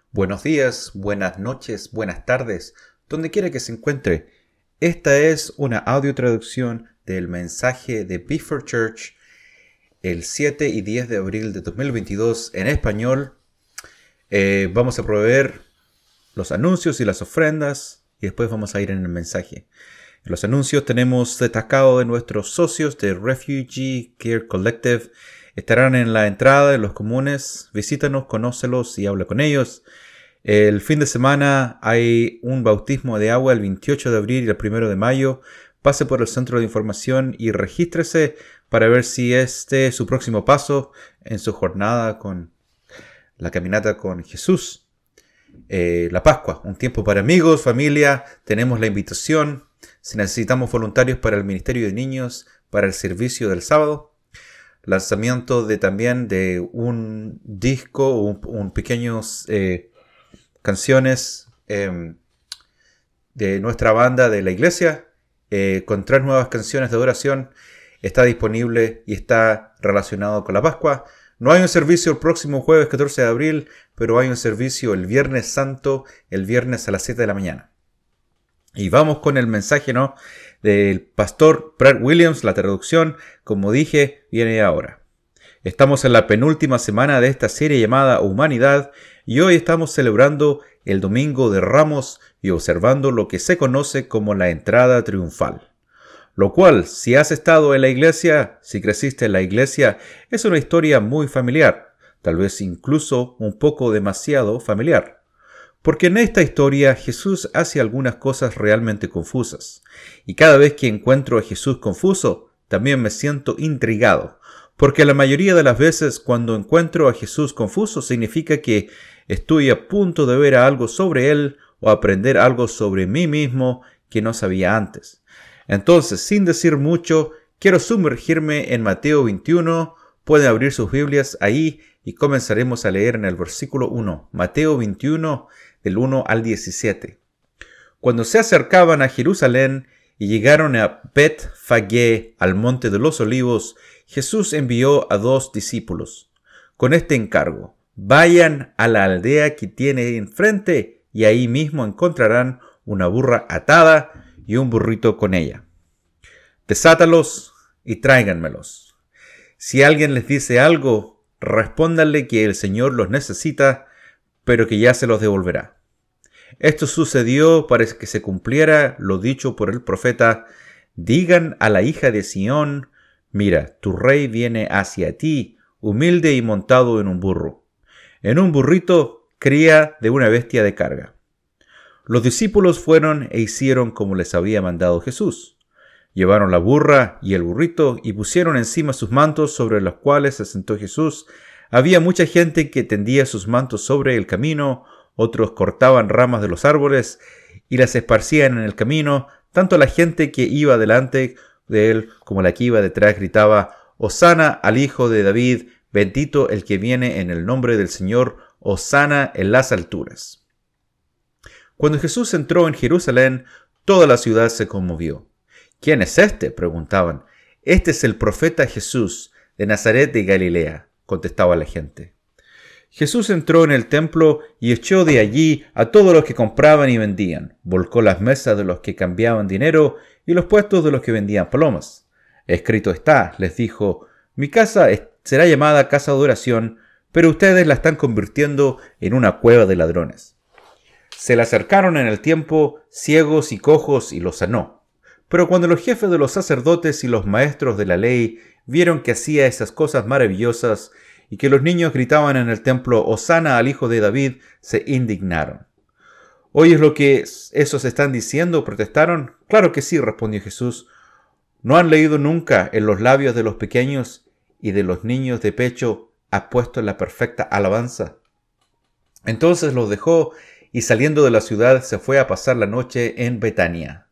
Buenos días, buenas noches, buenas tardes, donde quiera que se encuentre. Esta es una audio traducción del mensaje de Bifford Church el 7 y 10 de abril de 2022 en español. Vamos a proveer los anuncios y las ofrendas y después vamos a ir en el mensaje. En los anuncios tenemos destacado de nuestros socios de Refugee Care Collective. Estarán en la entrada de los comunes. Visítanos, conócelos y habla con ellos. El fin de semana hay un bautismo de agua el 28 de abril y el 1 de mayo. Pase por el centro de información y regístrese para ver si este es su próximo paso en su jornada con la caminata con Jesús. La Pascua, un tiempo para amigos, familia. Tenemos la invitación. Si necesitamos voluntarios para el Ministerio de Niños, para el servicio del sábado. Lanzamiento también de un disco, un pequeños canciones de nuestra banda de la iglesia, con 3 nuevas canciones de adoración. Está disponible y está relacionado con la Pascua. No hay un servicio el próximo jueves 14 de abril, pero hay un servicio el Viernes Santo, el viernes a las 7 de la mañana. Y vamos con el mensaje, del pastor Brad Williams. La traducción, como dije, viene ahora. Estamos en la penúltima semana de esta serie llamada Humanidad y hoy estamos celebrando el Domingo de Ramos y observando lo que se conoce como la entrada triunfal. Lo cual, si has estado en la iglesia, si creciste en la iglesia, es una historia muy familiar, tal vez incluso un poco demasiado familiar. Porque en esta historia Jesús hace algunas cosas realmente confusas. Y cada vez que encuentro a Jesús confuso, también me siento intrigado. Porque la mayoría de las veces cuando encuentro a Jesús confuso significa que estoy a punto de ver algo sobre Él o aprender algo sobre mí mismo que no sabía antes. Entonces, sin decir mucho, quiero sumergirme en Mateo 21. Pueden abrir sus Biblias ahí y comenzaremos a leer en el versículo 1. Mateo 21, del 1 al 17. Cuando se acercaban a Jerusalén y llegaron a Bet-Fagé, al monte de los olivos, Jesús envió a 2 discípulos con este encargo: vayan a la aldea que tiene enfrente y ahí mismo encontrarán una burra atada y un burrito con ella. Desátalos y tráiganmelos. Si alguien les dice algo, respóndanle que el Señor los necesita, pero que ya se los devolverá. Esto sucedió para que se cumpliera lo dicho por el profeta: digan a la hija de Sión, mira, tu rey viene hacia ti, humilde y montado en un burro, en un burrito, cría de una bestia de carga. Los discípulos fueron e hicieron como les había mandado Jesús. Llevaron la burra y el burrito y pusieron encima sus mantos sobre los cuales se sentó Jesús. Había mucha gente que tendía sus mantos sobre el camino, otros cortaban ramas de los árboles y las esparcían en el camino. Tanto la gente que iba delante de él como la que iba detrás gritaba: Hosana al Hijo de David, bendito el que viene en el nombre del Señor, Hosana en las alturas. Cuando Jesús entró en Jerusalén, toda la ciudad se conmovió. ¿Quién es este?, preguntaban. Este es el profeta Jesús, de Nazaret de Galilea, contestaba la gente. Jesús entró en el templo y echó de allí a todos los que compraban y vendían. Volcó las mesas de los que cambiaban dinero y los puestos de los que vendían palomas. Escrito está, les dijo, mi casa será llamada casa de oración, pero ustedes la están convirtiendo en una cueva de ladrones. Se le acercaron en el tiempo ciegos y cojos y los sanó. Pero cuando los jefes de los sacerdotes y los maestros de la ley vieron que hacía esas cosas maravillosas y que los niños gritaban en el templo, Hosana al Hijo de David, se indignaron. ¿Oyes lo que esos están diciendo?, protestaron. Claro que sí, respondió Jesús. ¿No han leído nunca en los labios de los pequeños y de los niños de pecho ha puesto la perfecta alabanza? Entonces los dejó y saliendo de la ciudad se fue a pasar la noche en Betania.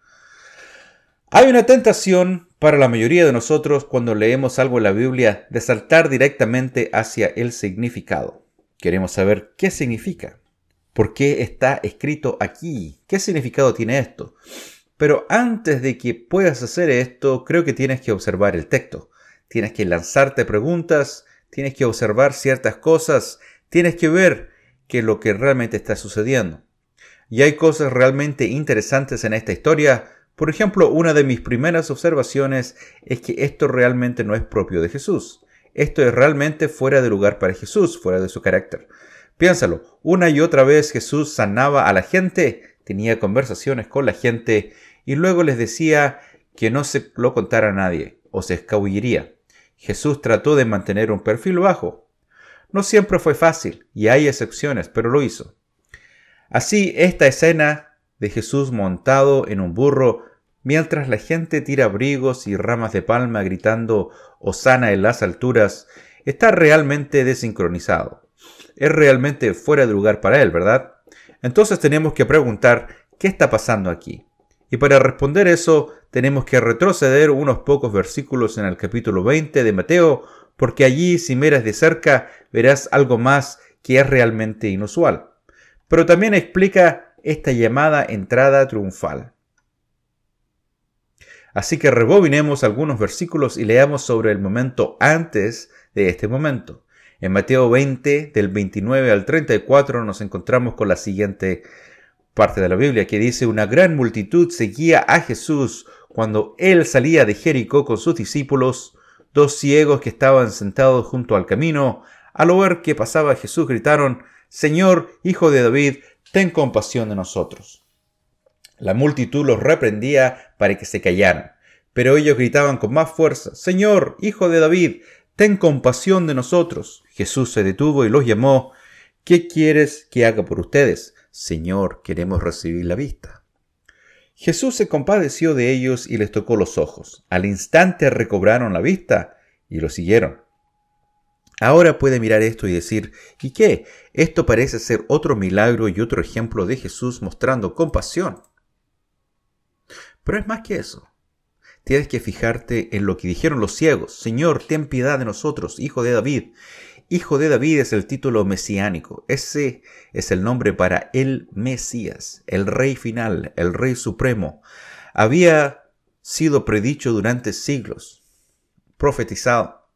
Hay una tentación para la mayoría de nosotros cuando leemos algo en la Biblia de saltar directamente hacia el significado. Queremos saber qué significa, por qué está escrito aquí, qué significado tiene esto. Pero antes de que puedas hacer esto, creo que tienes que observar el texto. Tienes que lanzarte preguntas, tienes que observar ciertas cosas, tienes que ver que lo que realmente está sucediendo. Y hay cosas realmente interesantes en esta historia. Por ejemplo, una de mis primeras observaciones es que esto realmente no es propio de Jesús. Esto es realmente fuera de lugar para Jesús, fuera de su carácter. Piénsalo, una y otra vez Jesús sanaba a la gente, tenía conversaciones con la gente y luego les decía que no se lo contara a nadie o se escabulliría. Jesús trató de mantener un perfil bajo. No siempre fue fácil y hay excepciones, pero lo hizo. Así, esta escena de Jesús montado en un burro mientras la gente tira abrigos y ramas de palma gritando «Hosana en las alturas» está realmente desincronizado. Es realmente fuera de lugar para él, ¿verdad? Entonces tenemos que preguntar ¿qué está pasando aquí? Y para responder eso tenemos que retroceder unos pocos versículos en el capítulo 20 de Mateo, porque allí si miras de cerca verás algo más que es realmente inusual. Pero también explica esta llamada entrada triunfal. Así que rebobinemos algunos versículos y leamos sobre el momento antes de este momento. En Mateo 20, del 29 al 34, nos encontramos con la siguiente parte de la Biblia que dice: una gran multitud seguía a Jesús cuando él salía de Jericó con sus discípulos. 2 ciegos que estaban sentados junto al camino, al ver que pasaba Jesús, gritaron: Señor, Hijo de David, ten compasión de nosotros. La multitud los reprendía para que se callaran, pero ellos gritaban con más fuerza: Señor, Hijo de David, ten compasión de nosotros. Jesús se detuvo y los llamó: ¿Qué quieres que haga por ustedes? Señor, queremos recibir la vista. Jesús se compadeció de ellos y les tocó los ojos. Al instante recobraron la vista y lo siguieron. Ahora puede mirar esto y decir: ¿y qué? Esto parece ser otro milagro y otro ejemplo de Jesús mostrando compasión. Pero es más que eso. Tienes que fijarte en lo que dijeron los ciegos: Señor, ten piedad de nosotros, Hijo de David. Hijo de David es el título mesiánico. Ese es el nombre para el Mesías, el Rey final, el Rey supremo. Había sido predicho durante siglos, profetizado.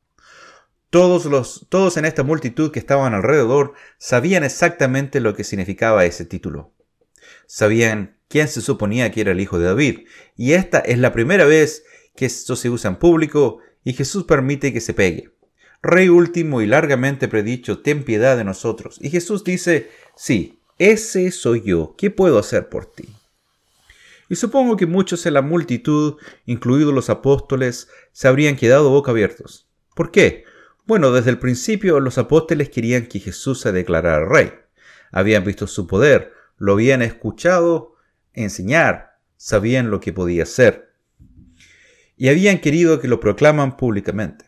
Todos en esta multitud que estaban alrededor sabían exactamente lo que significaba ese título. Sabían quién se suponía que era el Hijo de David. Y esta es la primera vez que esto se usa en público y Jesús permite que se pegue. Rey último y largamente predicho, ten piedad de nosotros. Y Jesús dice: sí, ese soy yo. ¿Qué puedo hacer por ti? Y supongo que muchos en la multitud, incluidos los apóstoles, se habrían quedado boca abiertos. ¿Por qué? Bueno, desde el principio los apóstoles querían que Jesús se declarara rey. Habían visto su poder, lo habían escuchado enseñar, sabían lo que podía hacer. Y habían querido que lo proclaman públicamente.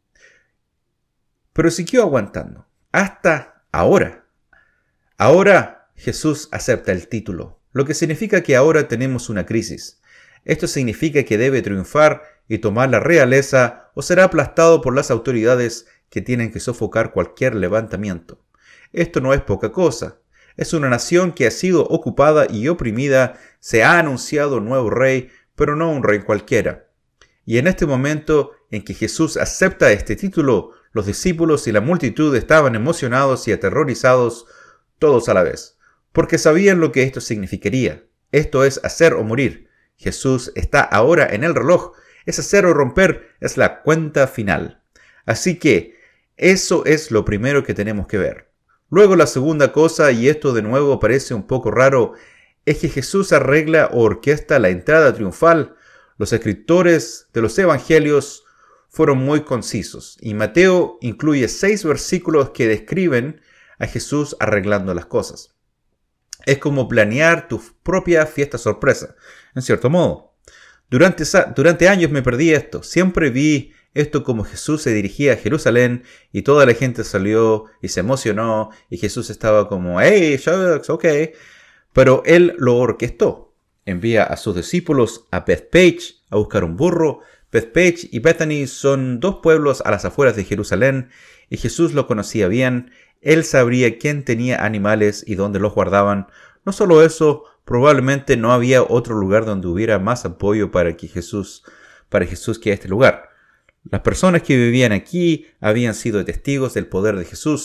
Pero siguió aguantando, hasta ahora. Ahora Jesús acepta el título, lo que significa que ahora tenemos una crisis. Esto significa que debe triunfar y tomar la realeza o será aplastado por las autoridades que tienen que sofocar cualquier levantamiento. Esto no es poca cosa. Es una nación que ha sido ocupada y oprimida. Se ha anunciado un nuevo rey, pero no un rey cualquiera. Y en este momento en que Jesús acepta este título, los discípulos y la multitud estaban emocionados y aterrorizados todos a la vez, porque sabían lo que esto significaría. Esto es hacer o morir. Jesús está ahora en el reloj. Es hacer o romper, es la cuenta final. Así que eso es lo primero que tenemos que ver. Luego la segunda cosa, y esto de nuevo parece un poco raro, es que Jesús arregla o orquesta la entrada triunfal. Los escritores de los evangelios fueron muy concisos, y Mateo incluye 6 versículos que describen a Jesús arreglando las cosas. Es como planear tu propia fiesta sorpresa, en cierto modo. Durante años me perdí esto. Siempre vi esto como Jesús se dirigía a Jerusalén y toda la gente salió y se emocionó y Jesús estaba como, hey, shucks, ok. Pero él lo orquestó. Envía a sus discípulos a Bethpage a buscar un burro. Bethpage y Bethany son 2 pueblos a las afueras de Jerusalén y Jesús lo conocía bien. Él sabría quién tenía animales y dónde los guardaban. No solo eso, probablemente no había otro lugar donde hubiera más apoyo para Jesús que este lugar. Las personas que vivían aquí habían sido testigos del poder de Jesús,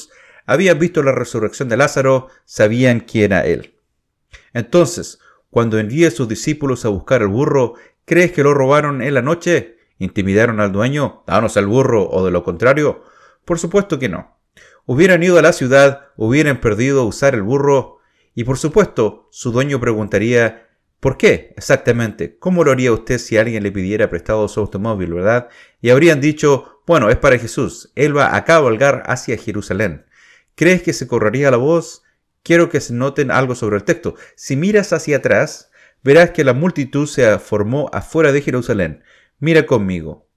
habían visto la resurrección de Lázaro, sabían quién era él. Entonces, cuando envía a sus discípulos a buscar el burro, ¿crees que lo robaron en la noche? ¿Intimidaron al dueño? ¿Danos al burro o de lo contrario? Por supuesto que no. Hubieran ido a la ciudad, hubieran perdido usar el burro, y por supuesto, su dueño preguntaría, ¿por qué exactamente? ¿Cómo lo haría usted si alguien le pidiera prestado su automóvil, verdad? Y habrían dicho, bueno, es para Jesús, él va a cabalgar hacia Jerusalén. ¿Crees que se correría la voz? Quiero que se noten algo sobre el texto. Si miras hacia atrás, verás que la multitud se formó afuera de Jerusalén. Mira conmigo.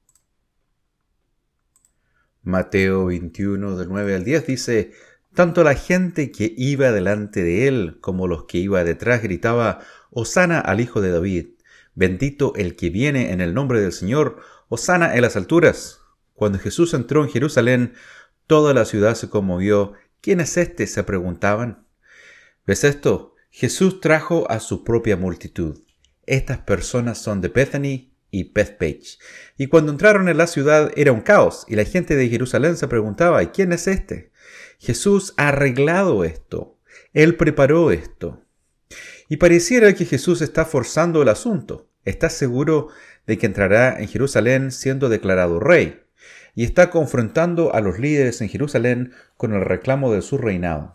Mateo 21, del 9 al 10 dice, tanto la gente que iba delante de él como los que iba detrás gritaba, Hosana al Hijo de David, bendito el que viene en el nombre del Señor, Hosana en las alturas. Cuando Jesús entró en Jerusalén, toda la ciudad se conmovió. ¿Quién es este?, se preguntaban. ¿Ves esto? Jesús trajo a su propia multitud. Estas personas son de Bethany y Bethpage. Y cuando entraron en la ciudad era un caos, y la gente de Jerusalén se preguntaba, ¿y quién es este? Jesús ha arreglado esto. Él preparó esto. Y pareciera que Jesús está forzando el asunto. Está seguro de que entrará en Jerusalén siendo declarado rey. Y está confrontando a los líderes en Jerusalén con el reclamo de su reinado.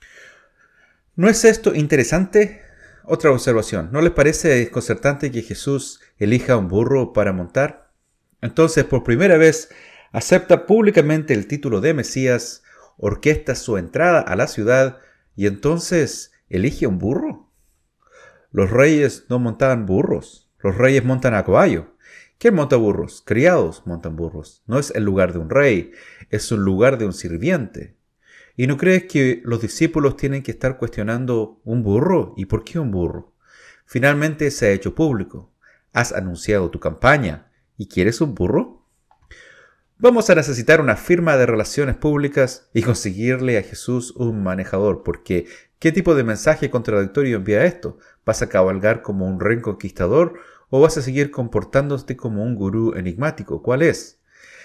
¿No es esto interesante? Otra observación. ¿No les parece desconcertante que Jesús elija un burro para montar? Entonces, por primera vez, acepta públicamente el título de Mesías, orquesta su entrada a la ciudad y entonces elige un burro. Los reyes no montaban burros. Los reyes montan a caballo. ¿Quién monta burros? Criados montan burros. No es el lugar de un rey, es un lugar de un sirviente. ¿Y no crees que los discípulos tienen que estar cuestionando un burro? ¿Y por qué un burro? Finalmente se ha hecho público. Has anunciado tu campaña. ¿Y quieres un burro? Vamos a necesitar una firma de relaciones públicas y conseguirle a Jesús un manejador, porque ¿qué tipo de mensaje contradictorio envía esto? ¿Vas a cabalgar como un rey conquistador o vas a seguir comportándote como un gurú enigmático? ¿Cuál es?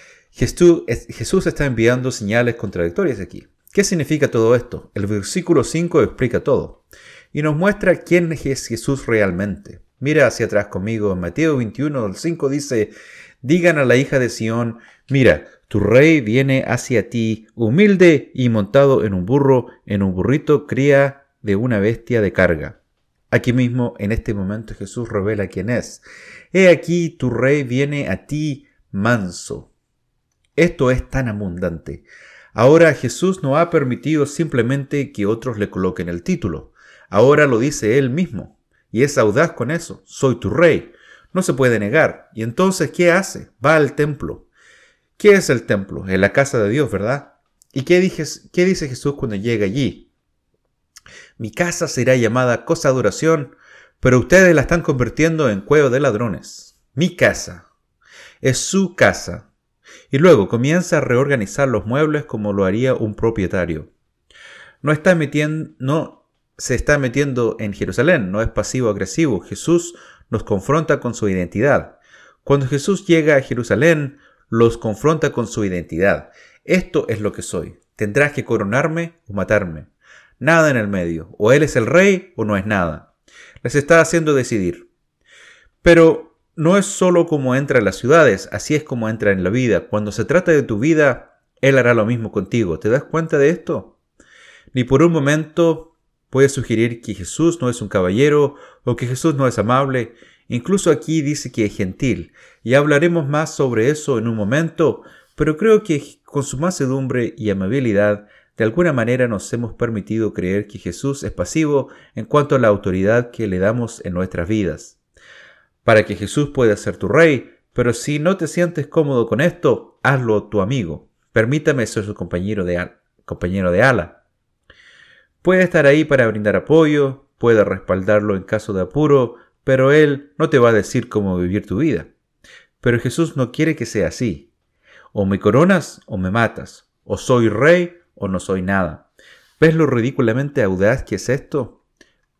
Jesús está enviando señales contradictorias aquí. ¿Qué significa todo esto? El versículo 5 explica todo y nos muestra quién es Jesús realmente. Mira hacia atrás conmigo, en Mateo 21, el 5 dice, digan a la hija de Sión, mira, tu rey viene hacia ti, humilde y montado en un burrito, cría de una bestia de carga. Aquí mismo, en este momento, Jesús revela quién es. He aquí, tu rey viene a ti manso. Esto es tan abundante. Ahora Jesús no ha permitido simplemente que otros le coloquen el título. Ahora lo dice él mismo. Y es audaz con eso. Soy tu rey. No se puede negar. Y entonces, ¿qué hace? Va al templo. ¿Qué es el templo? Es la casa de Dios, ¿verdad? ¿Y qué dice Jesús cuando llega allí? Mi casa será llamada cosa de oración, pero ustedes la están convirtiendo en cueva de ladrones. Mi casa. Es su casa. Y luego comienza a reorganizar los muebles como lo haría un propietario. No se está metiendo en Jerusalén, no es pasivo-agresivo. Jesús nos confronta con su identidad. Cuando Jesús llega a Jerusalén, los confronta con su identidad. Esto es lo que soy. Tendrás que coronarme o matarme. Nada en el medio. O él es el rey o no es nada. Les está haciendo decidir. Pero no es solo como entra en las ciudades, así es como entra en la vida. Cuando se trata de tu vida, Él hará lo mismo contigo. ¿Te das cuenta de esto? Ni por un momento puedes sugerir que Jesús no es un caballero o que Jesús no es amable. Incluso aquí dice que es gentil. Y hablaremos más sobre eso en un momento, pero creo que con su mansedumbre y amabilidad, de alguna manera nos hemos permitido creer que Jesús es pasivo en cuanto a la autoridad que le damos en nuestras vidas. Para que Jesús pueda ser tu rey, pero si no te sientes cómodo con esto, hazlo tu amigo. Permítame ser su compañero de ala. Puede estar ahí para brindar apoyo, puede respaldarlo en caso de apuro, pero Él no te va a decir cómo vivir tu vida. Pero Jesús no quiere que sea así. O me coronas o me matas. O soy rey o no soy nada. ¿Ves lo ridículamente audaz que es esto?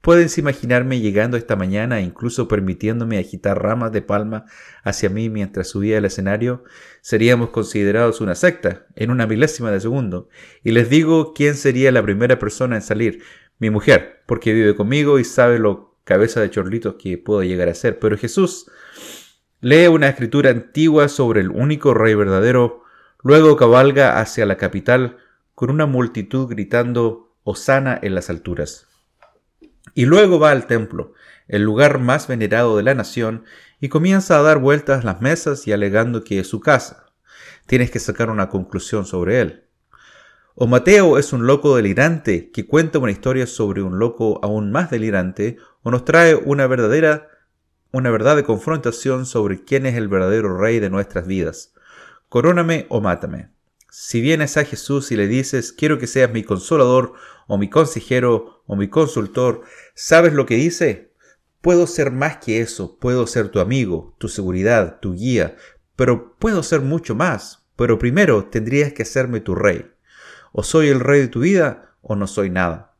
¿Puedes imaginarme llegando esta mañana e incluso permitiéndome agitar ramas de palma hacia mí mientras subía al escenario? Seríamos considerados una secta en una milésima de segundo. Y les digo quién sería la primera persona en salir. Mi mujer, porque vive conmigo y sabe lo cabeza de chorlitos que puedo llegar a ser. Pero Jesús lee una escritura antigua sobre el único rey verdadero, luego cabalga hacia la capital con una multitud gritando «Hosana en las alturas». Y luego va al templo, el lugar más venerado de la nación, y comienza a dar vueltas las mesas y alegando que es su casa. Tienes que sacar una conclusión sobre él. O Mateo es un loco delirante que cuenta una historia sobre un loco aún más delirante, o nos trae una verdad de confrontación sobre quién es el verdadero rey de nuestras vidas. Coróname o mátame. Si vienes a Jesús y le dices, quiero que seas mi consolador, o mi consejero, o mi consultor, ¿sabes lo que dice? Puedo ser más que eso, puedo ser tu amigo, tu seguridad, tu guía, pero puedo ser mucho más. Pero primero tendrías que hacerme tu rey. O soy el rey de tu vida, o no soy nada.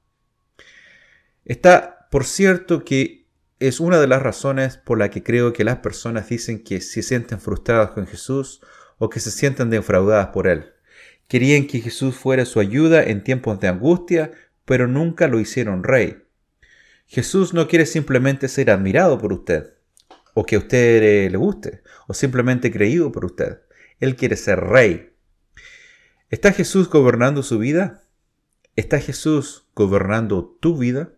Está, por cierto, que es una de las razones por la que creo que las personas dicen que se sienten frustradas con Jesús o que se sienten defraudadas por Él. Querían que Jesús fuera su ayuda en tiempos de angustia, pero nunca lo hicieron rey. Jesús no quiere simplemente ser admirado por usted, o que a usted le guste, o simplemente creído por usted. Él quiere ser rey. ¿Está Jesús gobernando su vida? ¿Está Jesús gobernando tu vida?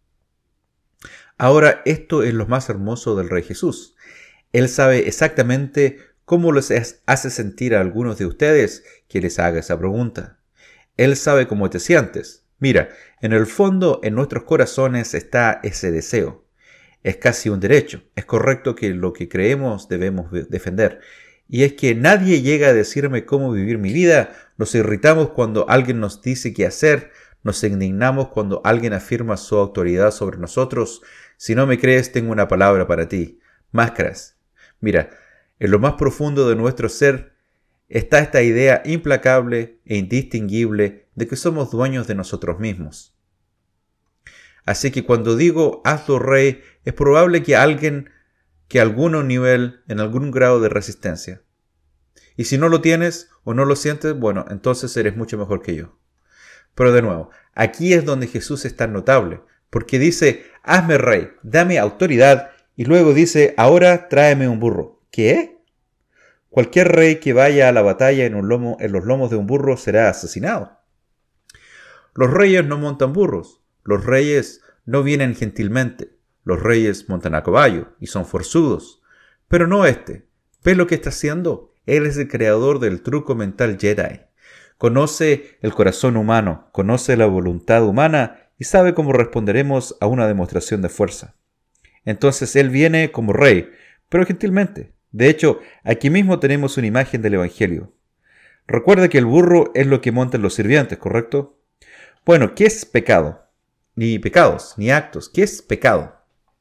Ahora, esto es lo más hermoso del Rey Jesús. Él sabe exactamente cómo les hace sentir a algunos de ustedes que les haga esa pregunta. Él sabe cómo te sientes. Mira, en el fondo, en nuestros corazones está ese deseo. Es casi un derecho. Es correcto que lo que creemos debemos defender. Y es que nadie llega a decirme cómo vivir mi vida. Nos irritamos cuando alguien nos dice qué hacer. Nos indignamos cuando alguien afirma su autoridad sobre nosotros. Si no me crees, tengo una palabra para ti. Máscaras. Mira, en lo más profundo de nuestro ser está esta idea implacable e indistinguible de que somos dueños de nosotros mismos. Así que cuando digo hazlo rey, es probable que algún nivel, en algún grado de resistencia. Y si no lo tienes o no lo sientes, bueno, entonces eres mucho mejor que yo. Pero de nuevo, aquí es donde Jesús es tan notable, porque dice, hazme rey, dame autoridad, y luego dice, ahora tráeme un burro. ¿Qué? Cualquier rey que vaya a la batalla en los lomos de un burro será asesinado. Los reyes no montan burros, los reyes no vienen gentilmente, los reyes montan a caballo y son forzudos, pero no este. ¿Ves lo que está haciendo? Él es el creador del truco mental Jedi. Conoce el corazón humano, conoce la voluntad humana y sabe cómo responderemos a una demostración de fuerza. Entonces Él viene como rey, pero gentilmente. De hecho, aquí mismo tenemos una imagen del Evangelio. Recuerda que el burro es lo que montan los sirvientes, ¿correcto? Bueno, ¿qué es pecado? Ni pecados, ni actos. ¿Qué es pecado?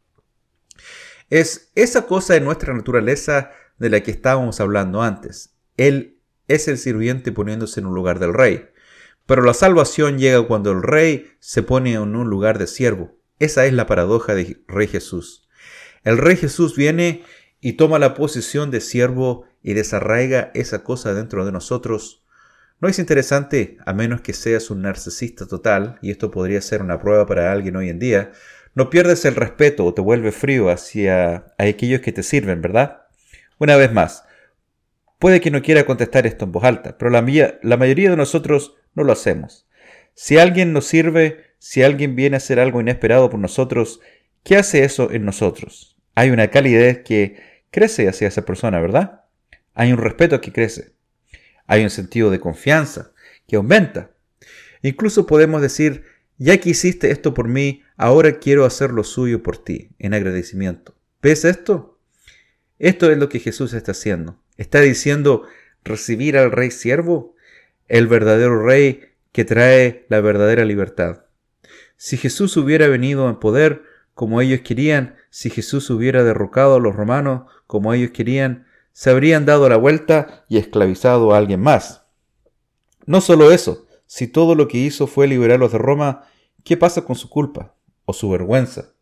Es esa cosa de nuestra naturaleza de la que estábamos hablando antes. Él es el sirviente poniéndose en un lugar del rey. Pero la salvación llega cuando el rey se pone en un lugar de siervo. Esa es la paradoja del Rey Jesús. El Rey Jesús viene y toma la posición de siervo y desarraiga esa cosa dentro de nosotros. ¿No es interesante, a menos que seas un narcisista total, y esto podría ser una prueba para alguien hoy en día, no pierdes el respeto o te vuelves frío hacia aquellos que te sirven, ¿verdad? Una vez más, puede que no quiera contestar esto en voz alta, pero la mayoría de nosotros no lo hacemos. Si alguien nos sirve, si alguien viene a hacer algo inesperado por nosotros, ¿qué hace eso en nosotros? Hay una calidez que crece hacia esa persona, ¿verdad? Hay un respeto que crece. Hay un sentido de confianza que aumenta. Incluso podemos decir, ya que hiciste esto por mí, ahora quiero hacer lo suyo por ti, en agradecimiento. ¿Ves esto? Esto es lo que Jesús está haciendo. Está diciendo, recibir al rey siervo, el verdadero rey que trae la verdadera libertad. Si Jesús hubiera venido en poder como ellos querían, si Jesús hubiera derrocado a los romanos como ellos querían, se habrían dado la vuelta y esclavizado a alguien más. No solo eso, si todo lo que hizo fue liberarlos de Roma, ¿qué pasa con su culpa? o su vergüenza,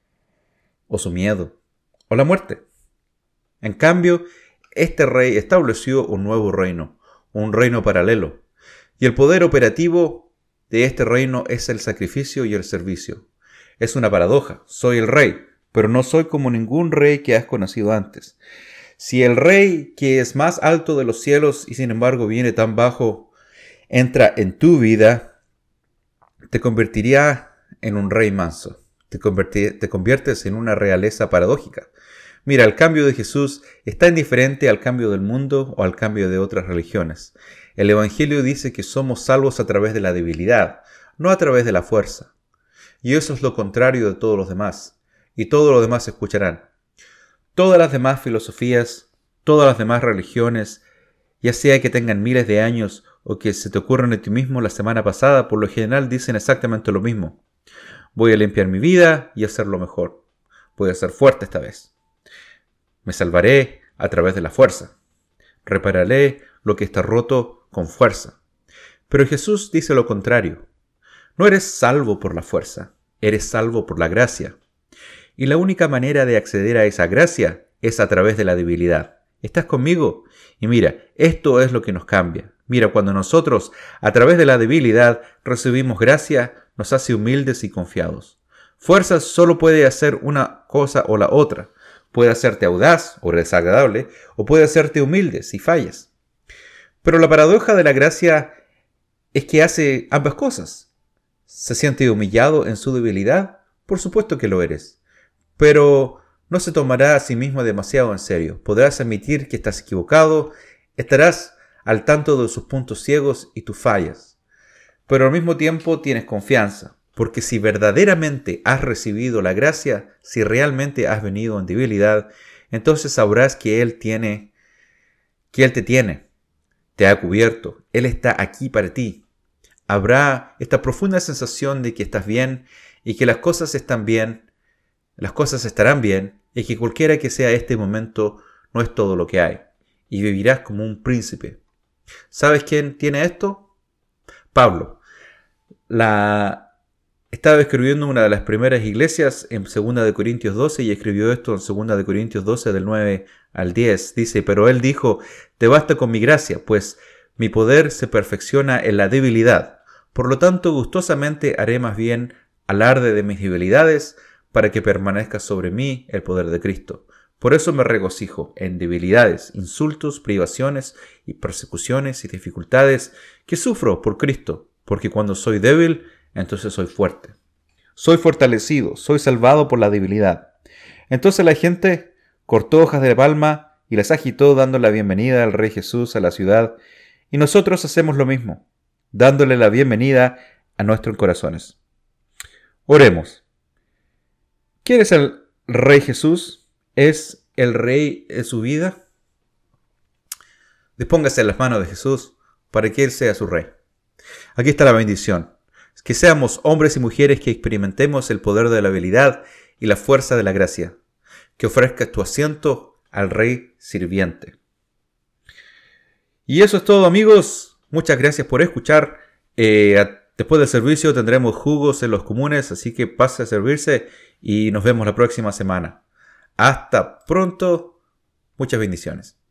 o su miedo, o la muerte. En cambio, este rey estableció un nuevo reino, un reino paralelo, y el poder operativo de este reino es el sacrificio y el servicio. Es una paradoja, soy el rey, pero no soy como ningún rey que has conocido antes. Si el rey que es más alto de los cielos y sin embargo viene tan bajo, entra en tu vida, te convertiría en un rey manso. Te conviertes en una realeza paradójica. Mira, el cambio de Jesús es tan diferente al cambio del mundo o al cambio de otras religiones. El Evangelio dice que somos salvos a través de la debilidad, no a través de la fuerza. Y eso es lo contrario de todos los demás. Y todos los demás escucharán. Todas las demás filosofías, todas las demás religiones, ya sea que tengan miles de años o que se te ocurran a ti mismo la semana pasada, por lo general dicen exactamente lo mismo. Voy a limpiar mi vida y hacerlo mejor. Voy a ser fuerte esta vez. Me salvaré a través de la fuerza. Repararé lo que está roto con fuerza. Pero Jesús dice lo contrario. No eres salvo por la fuerza, eres salvo por la gracia. Y la única manera de acceder a esa gracia es a través de la debilidad. ¿Estás conmigo? Y mira, esto es lo que nos cambia. Mira, cuando nosotros, a través de la debilidad, recibimos gracia, nos hace humildes y confiados. Fuerza solo puede hacer una cosa o la otra. Puede hacerte audaz o desagradable, o puede hacerte humilde si fallas. Pero la paradoja de la gracia es que hace ambas cosas. ¿Se siente humillado en su debilidad? Por supuesto que lo eres. Pero no se tomará a sí mismo demasiado en serio. Podrás admitir que estás equivocado, estarás al tanto de sus puntos ciegos y tus fallas. Pero al mismo tiempo tienes confianza, porque si verdaderamente has recibido la gracia, si realmente has venido en debilidad, entonces sabrás que Él te tiene, te ha cubierto, Él está aquí para ti. Habrá esta profunda sensación de que estás bien y que las cosas están bien, las cosas estarán bien y que cualquiera que sea este momento no es todo lo que hay. Y vivirás como un príncipe. ¿Sabes quién tiene esto? Pablo. Estaba escribiendo una de las primeras iglesias en 2 Corintios 12 y escribió esto en 2 Corintios 12 del 9 al 10. Dice, pero él dijo, te basta con mi gracia, pues mi poder se perfecciona en la debilidad. Por lo tanto, gustosamente haré más bien alarde de mis debilidades para que permanezca sobre mí el poder de Cristo. Por eso me regocijo en debilidades, insultos, privaciones y persecuciones y dificultades que sufro por Cristo, porque cuando soy débil, entonces soy fuerte. Soy fortalecido, soy salvado por la debilidad. Entonces la gente cortó hojas de palma y las agitó dando la bienvenida al Rey Jesús a la ciudad, y nosotros hacemos lo mismo, dándole la bienvenida a nuestros corazones. Oremos. ¿Quién es el Rey Jesús? ¿Es el Rey de su vida? Dispóngase en las manos de Jesús para que Él sea su Rey. Aquí está la bendición. Que seamos hombres y mujeres que experimentemos el poder de la habilidad y la fuerza de la gracia. Que ofrezcas tu asiento al Rey sirviente. Y eso es todo, amigos. Muchas gracias por escuchar. Después del servicio tendremos jugos en los comunes, así que pase a servirse y nos vemos la próxima semana. Hasta pronto. Muchas bendiciones.